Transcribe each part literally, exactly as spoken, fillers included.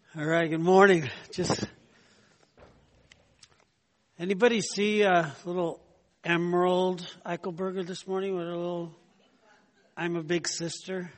All right, good morning. Just anybody see a little Emerald Eichelberger this morning with a little I'm a big sister?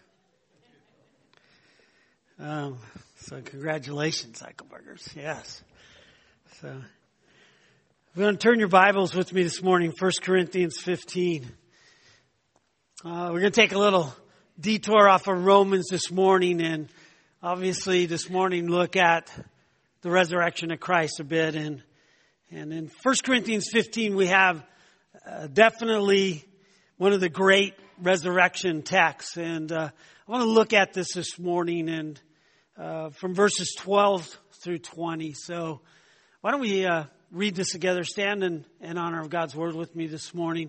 Um, so congratulations, Eichelbergers. Yes. So we're going to turn your Bibles with me this morning, First Corinthians fifteen. Uh, we're going to take a little detour off of Romans this morning and obviously this morning look at the resurrection of Christ a bit. And, and in First Corinthians fifteen, we have uh, definitely one of the great resurrection texts. And uh, I want to look at this this morning and uh, from verses twelve through twenty. So why don't we uh, read this together? Stand in, in honor of God's word with me this morning.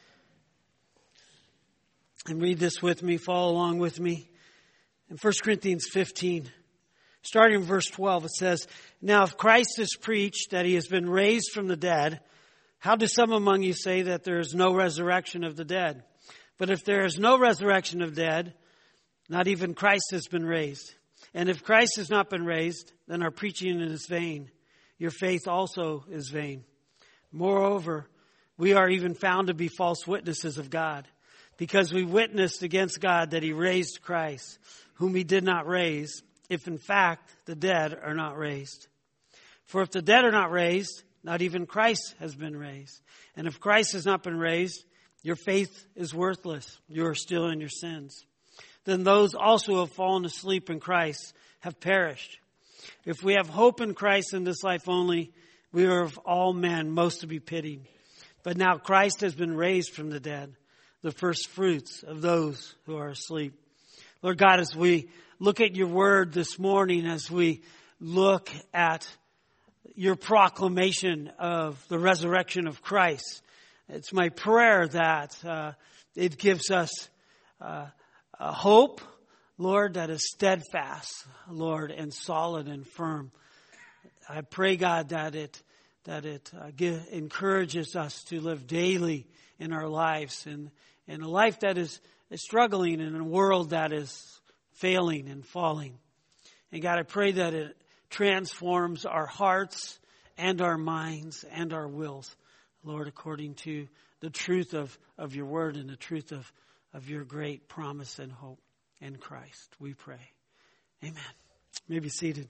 And read this with me. Follow along with me. In First Corinthians fifteen, starting in verse twelve, it says, "Now if Christ is preached that he has been raised from the dead, how do some among you say that there is no resurrection of the dead? But if there is no resurrection of the dead, not even Christ has been raised. And if Christ has not been raised, then our preaching is vain. Your faith also is vain. Moreover, we are even found to be false witnesses of God, because we witnessed against God that he raised Christ, whom he did not raise, if in fact the dead are not raised. For if the dead are not raised, not even Christ has been raised. And if Christ has not been raised, your faith is worthless. You are still in your sins. Then those also who have fallen asleep in Christ have perished. If we have hope in Christ in this life only, we are of all men most to be pitied. But now Christ has been raised from the dead, the first fruits of those who are asleep." Lord God, as we look at your word this morning, as we look at your proclamation of the resurrection of Christ, it's my prayer that uh, it gives us uh, a hope, Lord, that is steadfast, Lord, and solid and firm. I pray, God, that it that it uh, give, encourages us to live daily in our lives and in a life that is, is struggling in a world that is failing and falling. And God, I pray that it transforms our hearts and our minds and our wills, Lord, according to the truth of, of your word and the truth of, of your great promise and hope in Christ. We pray. Amen. You may be seated.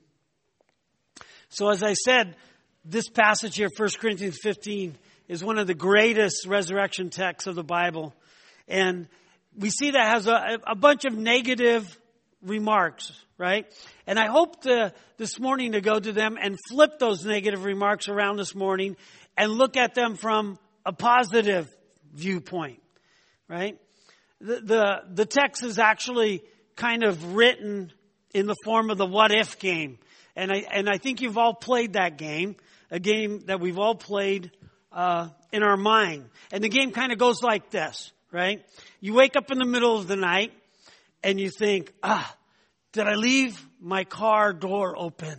So as I said, this passage here, First Corinthians fifteen, is one of the greatest resurrection texts of the Bible. And we see that has a, a bunch of negative remarks, right? And I hope to, this morning to go to them and flip those negative remarks around this morning and look at them from a positive viewpoint, right? The, the, the text is actually kind of written in the form of the what if game. And I, and I think you've all played that game, a game that we've all played uh, in our mind. And the game kind of goes like this. Right? You wake up in the middle of the night and you think, ah, did I leave my car door open?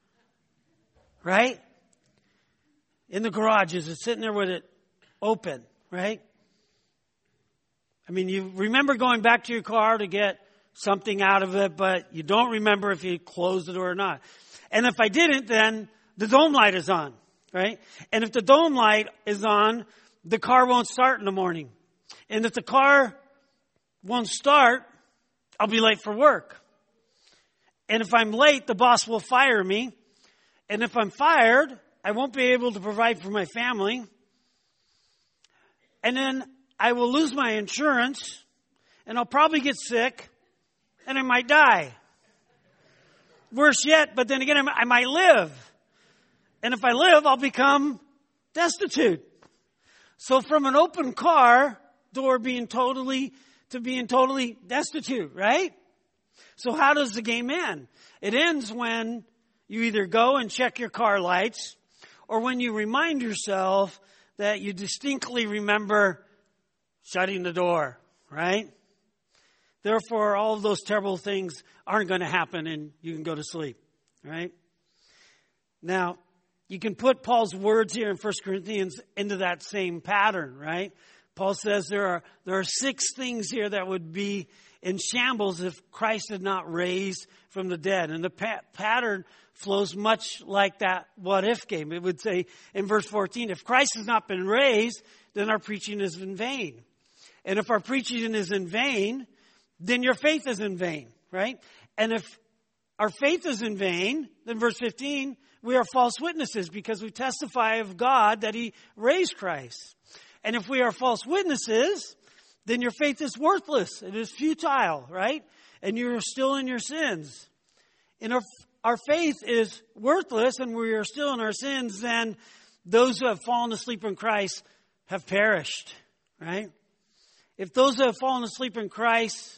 Right? In the garage, is it sitting there with it open? Right? I mean, you remember going back to your car to get something out of it, but you don't remember if you closed the door or not. And if I didn't, then the dome light is on. Right? And if the dome light is on, the car won't start in the morning. And if the car won't start, I'll be late for work. And if I'm late, the boss will fire me. And if I'm fired, I won't be able to provide for my family. And then I will lose my insurance. And I'll probably get sick. And I might die. Worse yet, but then again, I might live. And if I live, I'll become destitute. So from an open car door being totally to being totally destitute, right? So how does the game end? It ends when you either go and check your car lights or when you remind yourself that you distinctly remember shutting the door, right? Therefore, all of those terrible things aren't going to happen and you can go to sleep, right? Now, you can put Paul's words here in First Corinthians into that same pattern, right? Paul says there are, there are six things here that would be in shambles if Christ had not raised from the dead. And the pa- pattern flows much like that what if game. It would say in verse fourteen, if Christ has not been raised, then our preaching is in vain. And if our preaching is in vain, then your faith is in vain, right? And if our faith is in vain, then verse fifteen, we are false witnesses because we testify of God that he raised Christ. And if we are false witnesses, then your faith is worthless. It is futile, right? And you're still in your sins. And if our faith is worthless and we are still in our sins, then those who have fallen asleep in Christ have perished, right? If those who have fallen asleep in Christ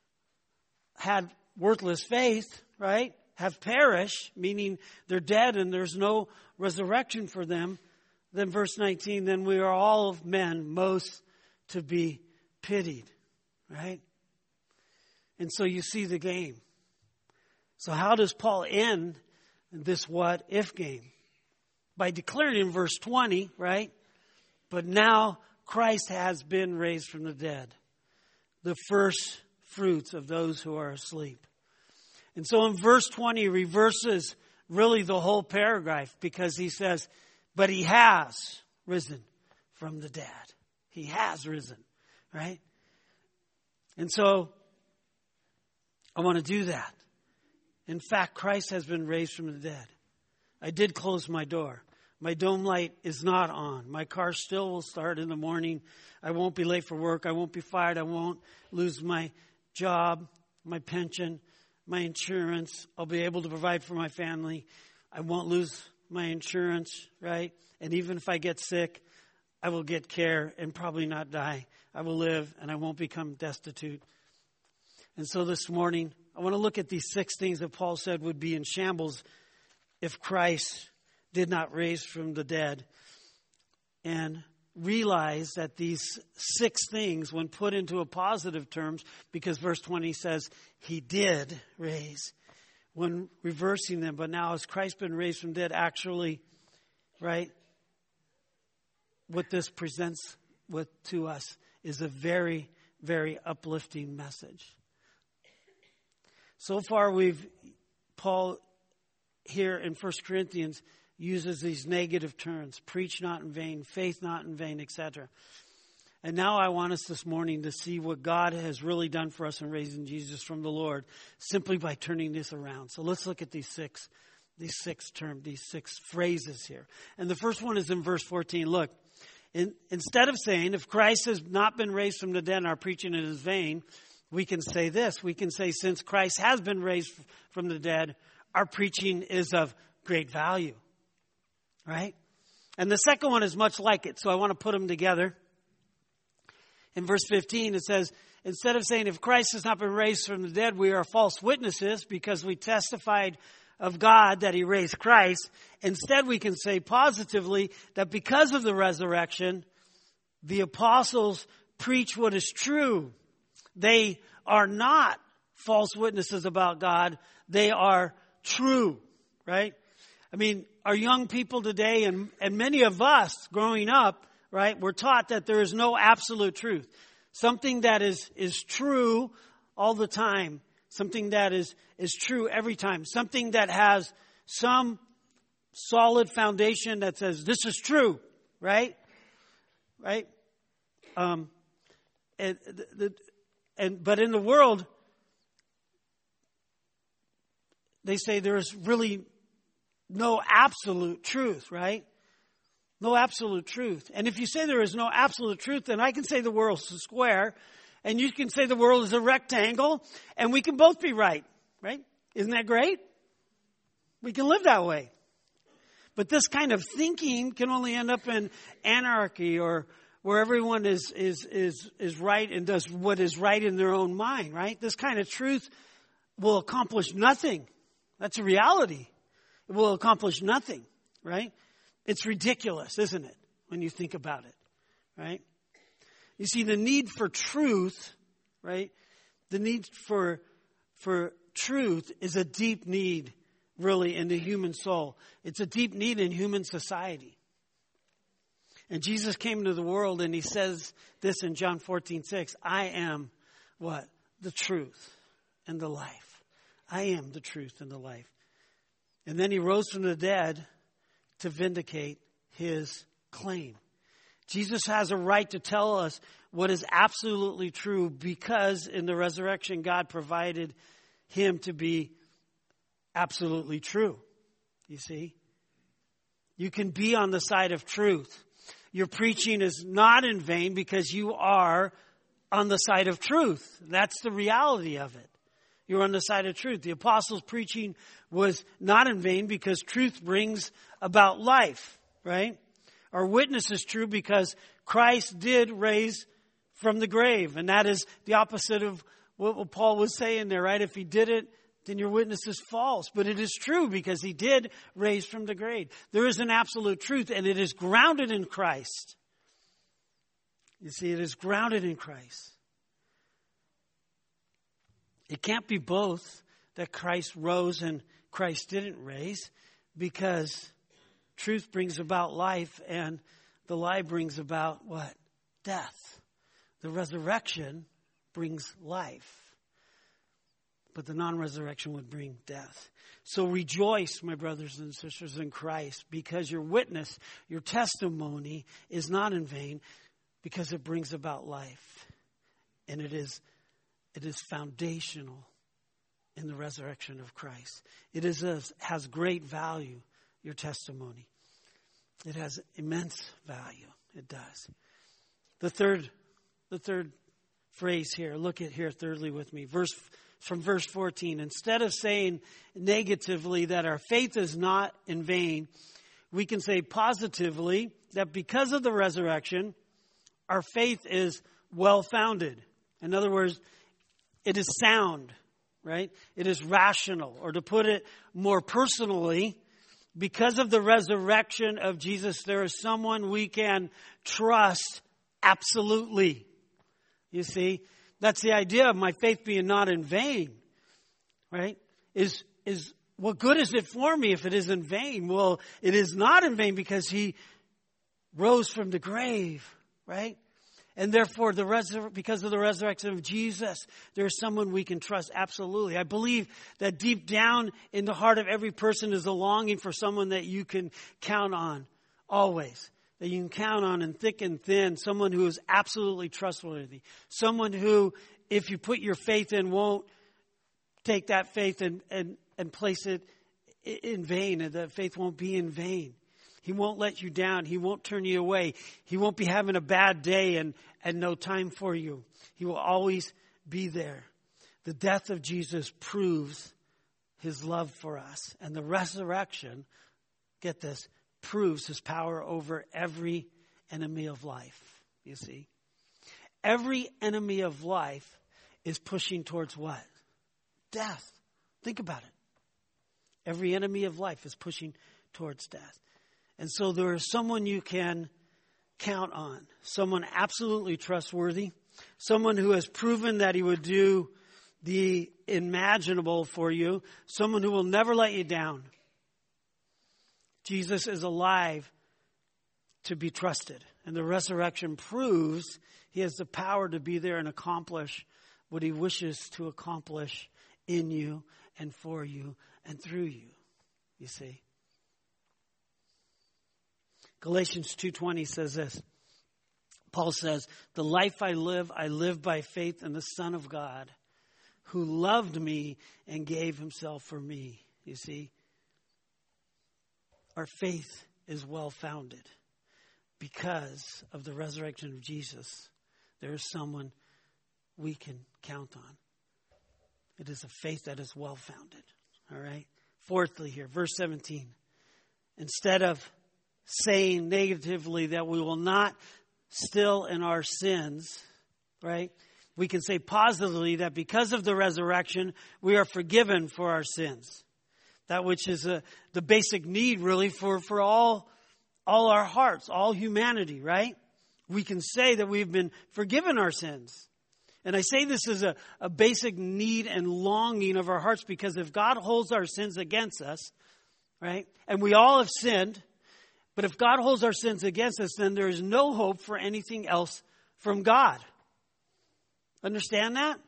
had worthless faith, right, have perished, meaning they're dead and there's no resurrection for them, then verse nineteen, then we are all of men most to be pitied, right? And so you see the game. So how does Paul end this what if game? By declaring in verse twenty, right? But now Christ has been raised from the dead, the first fruits of those who are asleep. And so in verse twenty, he reverses really the whole paragraph because he says, but he has risen from the dead. He has risen, right? And so I want to do that. In fact, Christ has been raised from the dead. I did close my door. My dome light is not on. My car still will start in the morning. I won't be late for work. I won't be fired. I won't lose my job, my pension, my insurance. I'll be able to provide for my family. I won't lose my insurance, right? And even if I get sick, I will get care and probably not die. I will live and I won't become destitute. And so this morning, I want to look at these six things that Paul said would be in shambles if Christ did not raise from the dead, and realize that these six things, when put into a positive terms, because verse twenty says he did raise, when reversing them, but now has Christ been raised from dead, actually, right, what this presents with to us is a very, very uplifting message. So far we've, Paul here in First Corinthians uses these negative terms, preach not in vain, faith not in vain, et cetera. And now I want us this morning to see what God has really done for us in raising Jesus from the Lord, simply by turning this around. So let's look at these six, these six terms, these six phrases here. And the first one is in verse fourteen. Look, in, instead of saying, if Christ has not been raised from the dead and our preaching is vain, we can say this. We can say, since Christ has been raised from the dead, our preaching is of great value. Right? And the second one is much like it. So I want to put them together. In verse fifteen, it says, instead of saying, if Christ has not been raised from the dead, we are false witnesses because we testified of God that he raised Christ. Instead, we can say positively that because of the resurrection, the apostles preach what is true. They are not false witnesses about God. They are true, right? I mean, our young people today and, and many of us growing up, right, we're taught that there is no absolute truth. Something that is, is true all the time. Something that is, is true every time. Something that has some solid foundation that says this is true, right? Right? Um, and, the, and but in the world, they say there is really no absolute truth, right? No absolute truth. And if you say there is no absolute truth, then I can say the world is a square, and you can say the world is a rectangle, and we can both be right, right? Isn't that great? We can live that way. But this kind of thinking can only end up in anarchy, or where everyone is is is is right and does what is right in their own mind, right? This kind of truth will accomplish nothing. That's a reality. It will accomplish nothing, right? It's ridiculous, isn't it, when you think about it, right? You see, the need for truth, right? The need for for truth is a deep need, really, in the human soul. It's a deep need in human society. And Jesus came into the world and he says this in John fourteen six, I am what? The truth and the life. I am the truth and the life. And then he rose from the dead to vindicate his claim. Jesus has a right to tell us what is absolutely true because in the resurrection, God provided him to be absolutely true. You see? You can be on the side of truth. Your preaching is not in vain because you are on the side of truth. That's the reality of it. You're on the side of truth. The apostles' preaching was not in vain because truth brings about life, right? Our witness is true because Christ did raise from the grave. And that is the opposite of what Paul was saying there, right? If he did it, then your witness is false. But it is true because he did raise from the grave. There is an absolute truth and it is grounded in Christ. You see, it is grounded in Christ. It can't be both that Christ rose and Christ didn't raise because truth brings about life and the lie brings about what? Death. The resurrection brings life. But the non-resurrection would bring death. So rejoice, my brothers and sisters in Christ, because your witness, your testimony is not in vain because it brings about life. And it is It is foundational in the resurrection of Christ. It is a, has great value, your testimony. It has immense value. It does. The third, the third phrase here, look at here thirdly with me. Verse from verse fourteen. Instead of saying negatively that our faith is not in vain, we can say positively that because of the resurrection, our faith is well-founded. In other words, it is sound, right? It is rational. Or to put it more personally, because of the resurrection of Jesus, there is someone we can trust absolutely. You see, that's the idea of my faith being not in vain, right? Is, is what good is it for me if it is in vain? Well, it is not in vain because he rose from the grave, right? And therefore, the resur- because of the resurrection of Jesus, there's someone we can trust absolutely. I believe that deep down in the heart of every person is a longing for someone that you can count on always. That you can count on in thick and thin. Someone who is absolutely trustworthy. Someone who, if you put your faith in, won't take that faith and, and, and place it in vain. And that faith won't be in vain. He won't let you down. He won't turn you away. He won't be having a bad day and, and no time for you. He will always be there. The death of Jesus proves his love for us. And the resurrection, get this, proves his power over every enemy of life. You see? Every enemy of life is pushing towards what? Death. Think about it. Every enemy of life is pushing towards death. And so there is someone you can count on. Someone absolutely trustworthy. Someone who has proven that he would do the imaginable for you. Someone who will never let you down. Jesus is alive to be trusted. And the resurrection proves he has the power to be there and accomplish what he wishes to accomplish in you and for you and through you. You see? Galatians two twenty says this. Paul says, the life I live, I live by faith in the Son of God, who loved me and gave himself for me. You see, our faith is well founded because of the resurrection of Jesus. There is someone we can count on. It is a faith that is well founded. All right. Fourthly here, verse seventeen. Instead of saying negatively that we will not still in our sins, right? We can say positively that because of the resurrection, we are forgiven for our sins. That which is a, the basic need really for, for all, all our hearts, all humanity, right? We can say that we've been forgiven our sins. And I say this as a, a basic need and longing of our hearts because if God holds our sins against us, right? And we all have sinned, But if God holds our sins against us, then there is no hope for anything else from God. Understand that?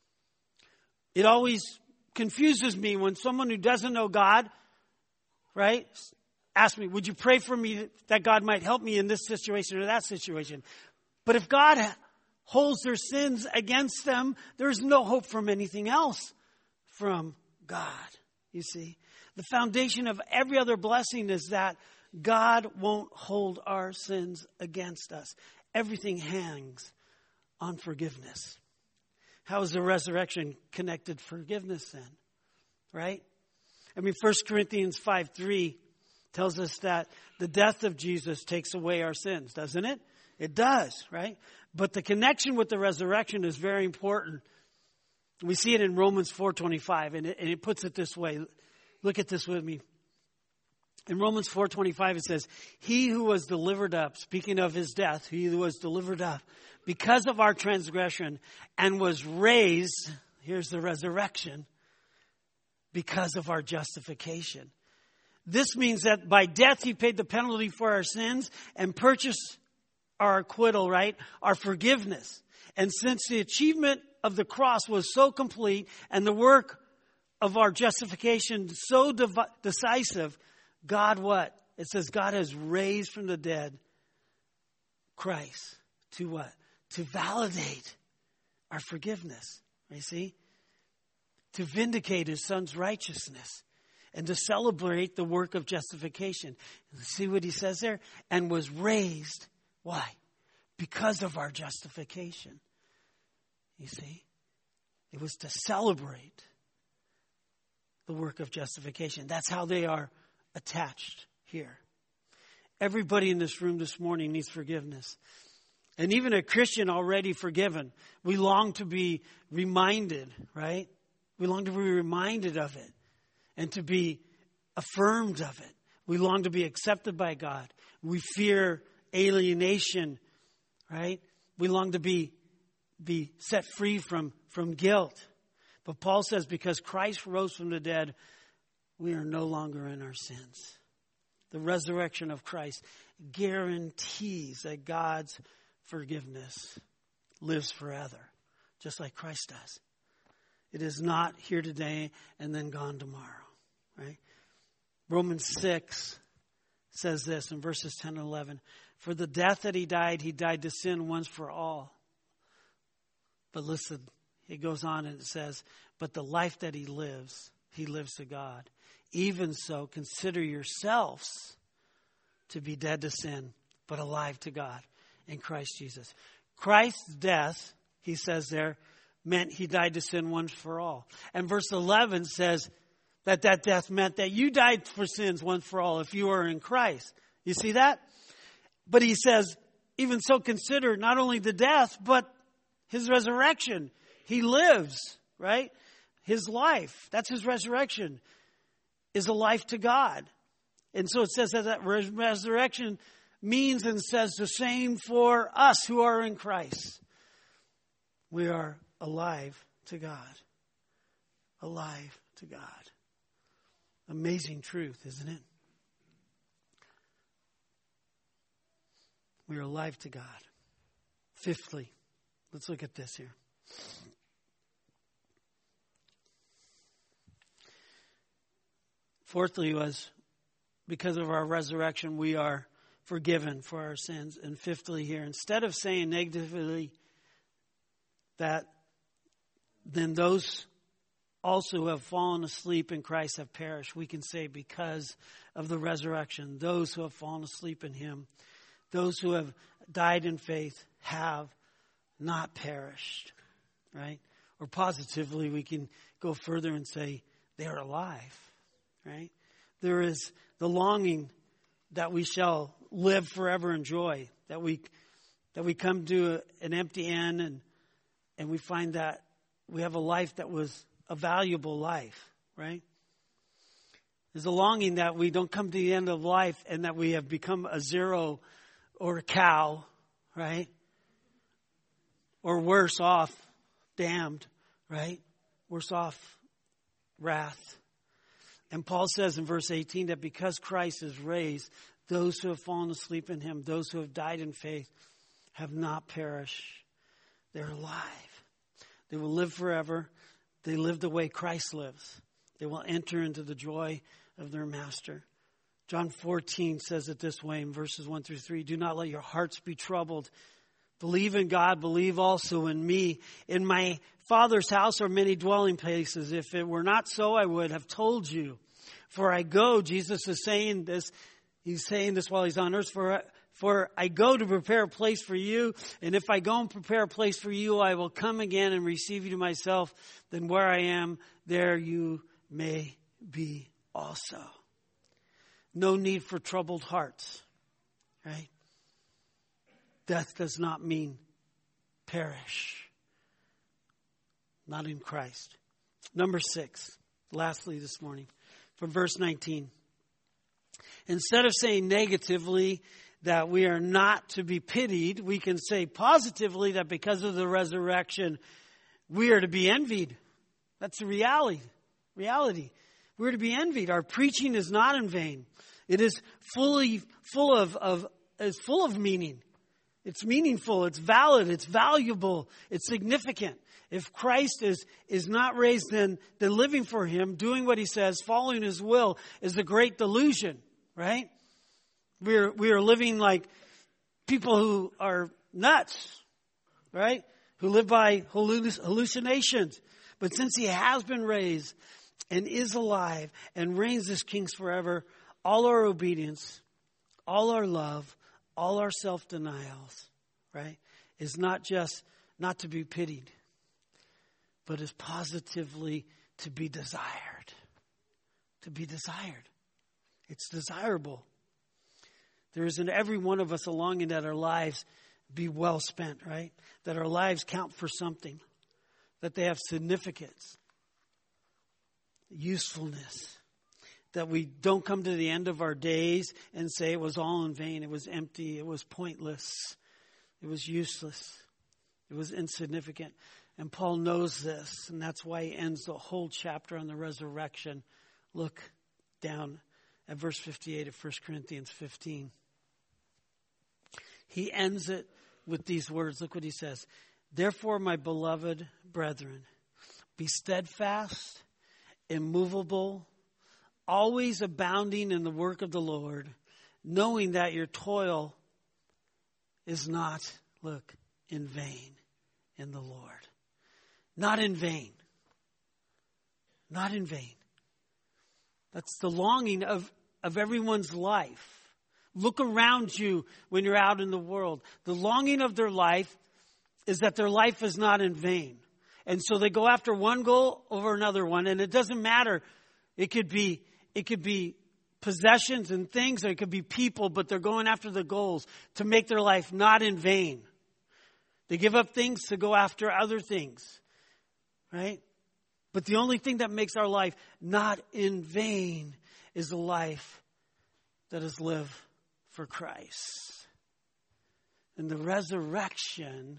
It always confuses me when someone who doesn't know God, right, asks me, would you pray for me that God might help me in this situation or that situation? But if God holds their sins against them, there's no hope from anything else from God. You see, the foundation of every other blessing is that God won't hold our sins against us. Everything hangs on forgiveness. How is the resurrection connected to forgiveness then? Right? I mean, First Corinthians five three tells us that the death of Jesus takes away our sins, doesn't it? It does, right? But the connection with the resurrection is very important. We see it in Romans four twenty-five, and it, and it puts it this way. Look at this with me. In Romans four twenty-five, it says, he who was delivered up, speaking of his death, he who was delivered up because of our transgression and was raised, here's the resurrection, because of our justification. This means that by death, he paid the penalty for our sins and purchased our acquittal, right? Our forgiveness. And since the achievement of the cross was so complete and the work of our justification so dev- decisive, God what? It says God has raised from the dead Christ to what? To validate our forgiveness. You see? To vindicate his son's righteousness and to celebrate the work of justification. See what he says there? And was raised. Why? Because of our justification. You see? It was to celebrate the work of justification. That's how they are attached here. Everybody in this room this morning needs forgiveness. And even a Christian already forgiven, we long to be reminded, right? We long to be reminded of it and to be affirmed of it. We long to be accepted by God. We fear alienation, right? We long to be, be set free from, from guilt. But Paul says because Christ rose from the dead, we are no longer in our sins. The resurrection of Christ guarantees that God's forgiveness lives forever, just like Christ does. It is not here today and then gone tomorrow, right? Romans six says this in verses ten and eleven. For the death that he died, he died to sin once for all. But listen, it goes on and it says, but the life that he lives, he lives to God. Even so, consider yourselves to be dead to sin, but alive to God in Christ Jesus. Christ's death, he says there, meant he died to sin once for all. And verse eleven says that that death meant that you died for sins once for all if you are in Christ. You see that? But he says, even so, consider not only the death, but his resurrection. He lives, right? His life, that's his resurrection, is a life to God. And so it says that that res- resurrection means and says the same for us who are in Christ. We are alive to God. Alive to God. Amazing truth, isn't it? We are alive to God. Fifthly, let's look at this here. Fourthly was, because of our resurrection, we are forgiven for our sins. And fifthly here, instead of saying negatively that then those also who have fallen asleep in Christ have perished, we can say because of the resurrection, those who have fallen asleep in him, those who have died in faith have not perished, right? Or positively, we can go further and say they are alive, right? There is the longing that we shall live forever in joy, that we that we come to a, an empty end and and we find that we have a life that was a valuable life, right? There's a longing that we don't come to the end of life and that we have become a zero or a cow, right? Or worse off, damned, right? Worse off, wrath. And Paul says in verse eighteen that because Christ is raised, those who have fallen asleep in him, those who have died in faith, have not perished. They're alive. They will live forever. They live the way Christ lives. They will enter into the joy of their master. John fourteen says it this way in verses one through three. Do not let your hearts be troubled. Believe in God, believe also in me. In my Father's house are many dwelling places. If it were not so, I would have told you. For I go, Jesus is saying this, he's saying this while he's on earth, for, for I go to prepare a place for you. And if I go and prepare a place for you, I will come again and receive you to myself. Then where I am, there you may be also. No need for troubled hearts, right? Death does not mean perish. Not in Christ. Number six, lastly this morning, from verse nineteen. Instead of saying negatively that we are not to be pitied, we can say positively that because of the resurrection, we are to be envied. That's the reality. Reality. We're to be envied. Our preaching is not in vain. It is fully full of, of is full of meaning. It's meaningful. It's valid. It's valuable. It's significant. If Christ is, is not raised, then, then living for him, doing what he says, following his will is a great delusion, right? We're, we are living like people who are nuts, right? Who live by hallucinations. But since he has been raised and is alive and reigns as kings forever, all our obedience, all our love, all our self-denials, right, is not just not to be pitied, but is positively to be desired. To be desired. It's desirable. There is in every one of us a longing that our lives be well spent, right? That our lives count for something. That they have significance. Usefulness. That we don't come to the end of our days and say it was all in vain. It was empty. It was pointless. It was useless. It was insignificant. And Paul knows this. And that's why he ends the whole chapter on the resurrection. Look down at verse fifty-eight of First Corinthians fifteen. He ends it with these words. Look what he says. Therefore, my beloved brethren, be steadfast, immovable, always abounding in the work of the Lord, knowing that your toil is not, look, in vain in the Lord. Not in vain. Not in vain. That's the longing of, of everyone's life. Look around you when you're out in the world. The longing of their life is that their life is not in vain. And so they go after one goal over another one, and it doesn't matter. It could be It could be possessions and things, or it could be people, but they're going after the goals to make their life not in vain. They give up things to go after other things, right? But the only thing that makes our life not in vain is a life that is lived for Christ. And the resurrection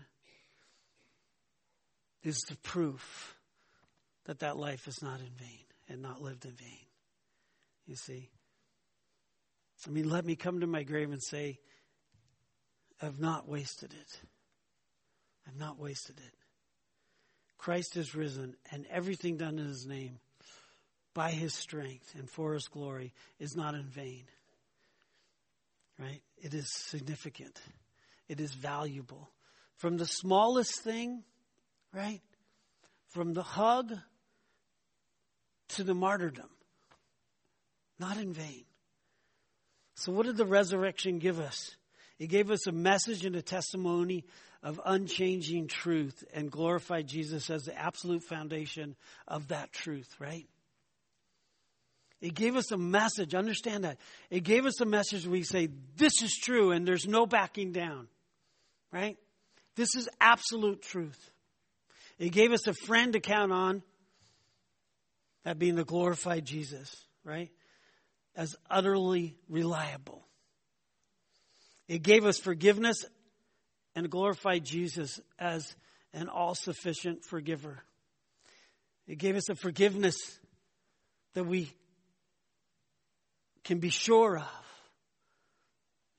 is the proof that that life is not in vain and not lived in vain. You see, I mean, let me come to my grave and say, I've not wasted it. I've not wasted it. Christ is risen, and everything done in his name, by his strength and for his glory, is not in vain. Right? It is significant. It is valuable. From the smallest thing, right? From the hug to the martyrdom. Not in vain. So what did the resurrection give us? It gave us a message and a testimony of unchanging truth and glorified Jesus as the absolute foundation of that truth, right? It gave us a message. Understand that. It gave us a message where we say, this is true and there's no backing down, right? This is absolute truth. It gave us a friend to count on, that being the glorified Jesus, right? As utterly reliable. It gave us forgiveness and glorified Jesus as an all-sufficient forgiver. It gave us a forgiveness that we can be sure of.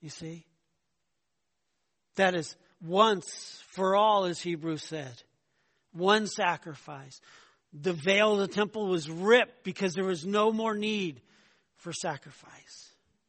You see? That is once for all, as Hebrews said. One sacrifice. The veil of the temple was ripped because there was no more need for sacrifice.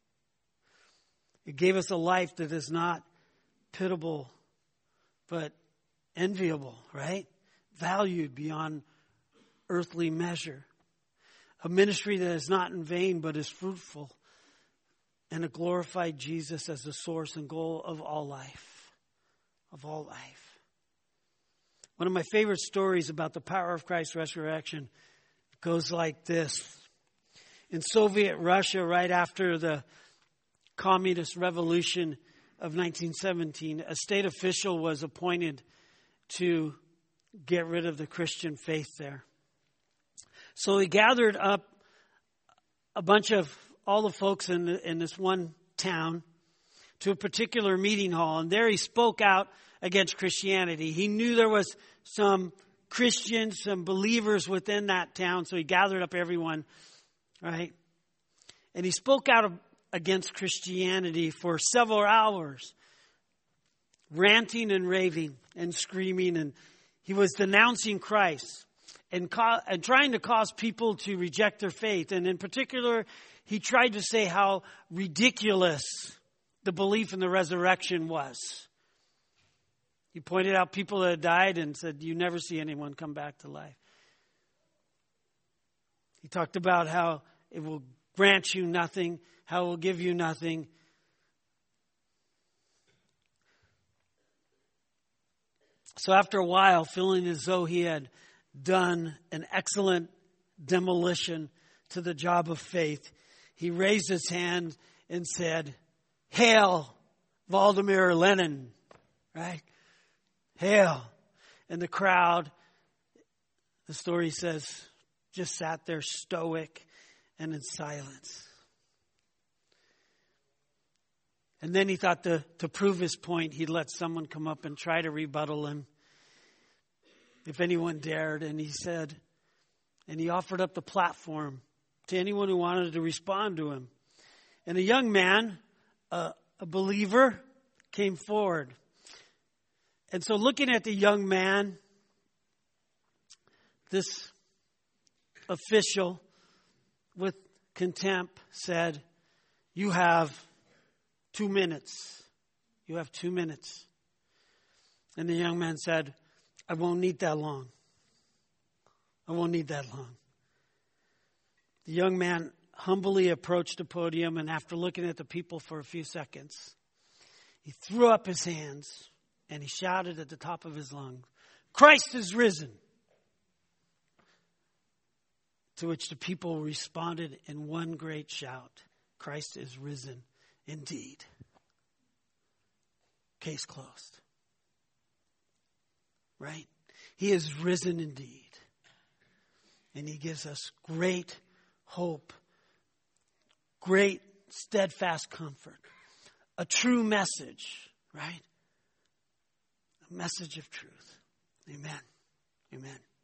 It gave us a life that is not pitiable, but enviable, right? Valued beyond earthly measure. A ministry that is not in vain, but is fruitful. And a glorified Jesus as the source and goal of all life. Of all life. One of my favorite stories about the power of Christ's resurrection goes like this. In Soviet Russia, right after the Communist Revolution of nineteen seventeen, a state official was appointed to get rid of the Christian faith there. So he gathered up a bunch of all the folks in, the, in this one town to a particular meeting hall. And there he spoke out against Christianity. He knew there was some Christians, some believers within that town. So he gathered up everyone, right? And he spoke out against Christianity for several hours, ranting and raving and screaming. And he was denouncing Christ and, co- and trying to cause people to reject their faith. And in particular, he tried to say how ridiculous the belief in the resurrection was. He pointed out people that had died and said, you never see anyone come back to life. He talked about how it will grant you nothing, how it will give you nothing. So after a while, feeling as though he had done an excellent demolition to the job of faith, he raised his hand and said, "Hail, Vladimir Lenin," right? Hail. And the crowd, the story says, just sat there stoic and in silence. And then he thought to, to prove his point, he'd let someone come up and try to rebuttal him, if anyone dared. And he said, and he offered up the platform to anyone who wanted to respond to him. And a young man, a, a believer, came forward. And so looking at the young man, this official with contempt said, "You have two minutes. You have two minutes." And the young man said, "I won't need that long. I won't need that long." The young man humbly approached the podium, and after looking at the people for a few seconds, he threw up his hands and he shouted at the top of his lungs, "Christ is risen!" To which the people responded in one great shout, "Christ is risen indeed." Case closed. Right? He is risen indeed. And he gives us great hope, great steadfast comfort, a true message, right? A message of truth. Amen. Amen.